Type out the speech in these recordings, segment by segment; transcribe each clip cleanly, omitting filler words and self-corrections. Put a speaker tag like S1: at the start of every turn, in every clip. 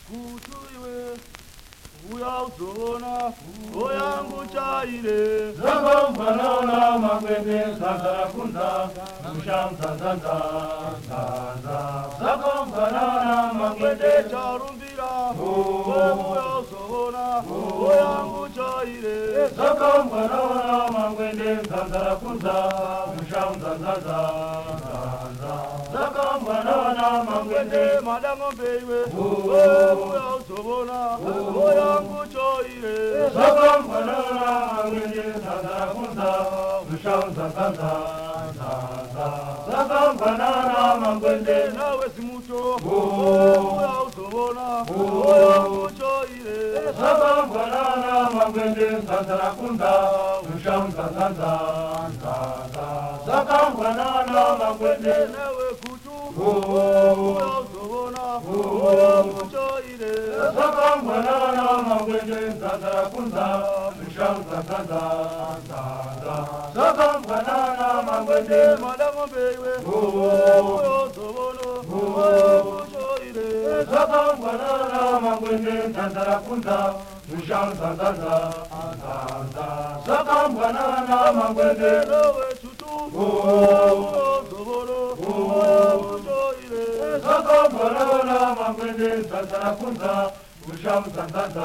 S1: kutuiwe uyauzona oyangu chaire
S2: zakamfanana makwende zazarakunza mushamzanzanza zakamfanana makwende
S1: charumbira uyauzona oyangu chaire
S2: zakamfanana makwende zazarakunza mushamzanzanza zakamfanana makwende
S1: madangombewe uyauzona oyangu chaire
S2: zakamfanana makwende zazarakunza mushamzanzanza zakamfanana makwende
S1: nawe simuto uyauzona oyangu chaire
S2: zakamfanana makwende zazarakunza mushamzanzanza zakamfanana makwende
S1: nawe kutu uyauzona oyangu chaire
S2: zakamfanana makwende zazarakunza mushamzanzanza zakamfanana makwende
S1: madangombewe uyauzona oyangu chaire
S2: zakamfanana makwende zazarakunza mushamzanzanza zakamfanana makwende
S1: nawe tutu uyauzona oyangu chaire
S2: zakamfanana makwende zazarakunza mushamzanzanza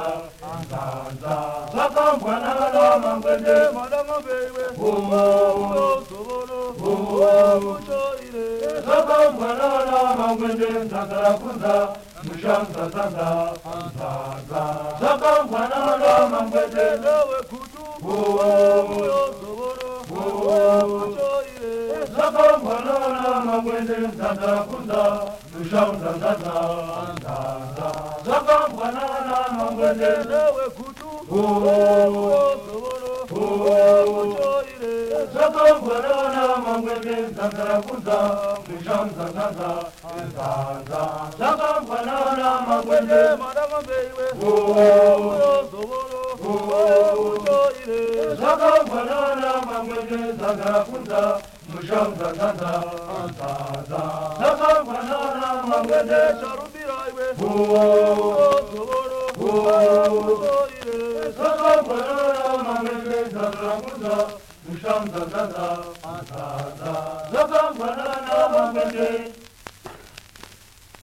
S2: zakamfanana makwende
S1: madangombewe uyauzona oyangu chaire
S2: zakamfanana makwende zazarakunza mushamzanzanza zakamfanana makwende
S1: nawe kutu uyauzona oyangu chaire
S2: zakamfanana makwende zazarakunza mushamzanzanza zakamfanana makwende
S1: nawe kutu uyauzona oyangu chaire
S2: zakamfanana makwende zazarakunza mushamzanzanza zakamfanana makwende
S1: madangombewe uyauzona oyangu chaire
S2: zakamfanana makwende zazarakunza mushamzanzanza zakamfanana makwende
S1: charumbiraiwe
S2: zakamfanana makwende zazarakunza mushamzanzanza zakamfanana makwende